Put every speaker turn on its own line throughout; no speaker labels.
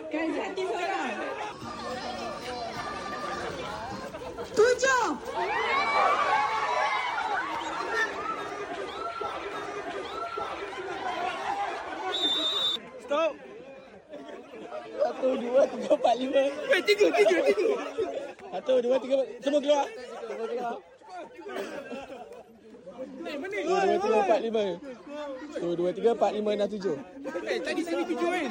Ganti seorang. 7.
Stop. 1, 2, 3, 4, 5. Tiga. 1, 2, 3, 4. Semua keluar. 1, 2, 3, 4, 5. 1, 2, 3, 4, 5 dan 7.
Tadi saya 7 kan?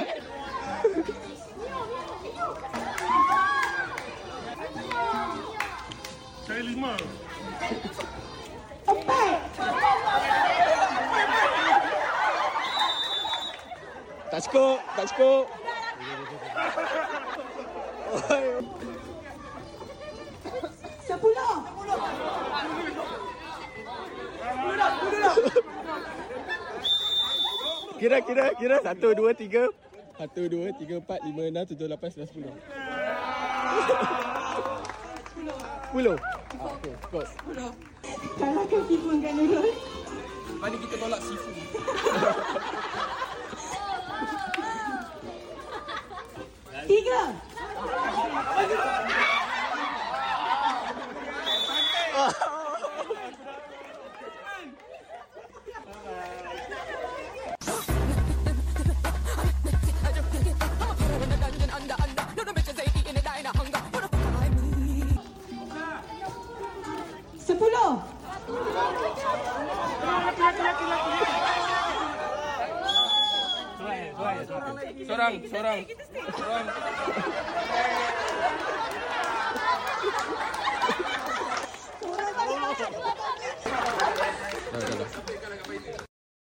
Saya 5.
4.
Tak cukup.
Sepuluh.
Kira. 1, 2, 3. 1, 2, 3, 4, 5, 6, 7, 8, 9, 10. 10. Okey, cukup.
Kalahkan Sifu dengan Nurul.
Mari kita tolak Sifu.
Tiga. Sepuluh.
Seorang.